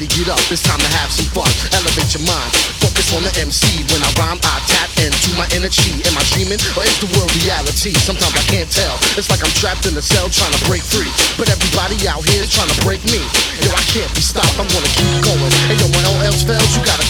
Everybody get up, it's time to have some fun. Elevate your mind, focus on the MC. When I rhyme, I tap into my inner chi. Am I dreaming or is the world reality? Sometimes I can't tell. It's like I'm trapped in a cell trying to break free. But everybody out here is trying to break me. Yo, I can't be stopped, I'm gonna keep going. And yo, when all else fails, you gotta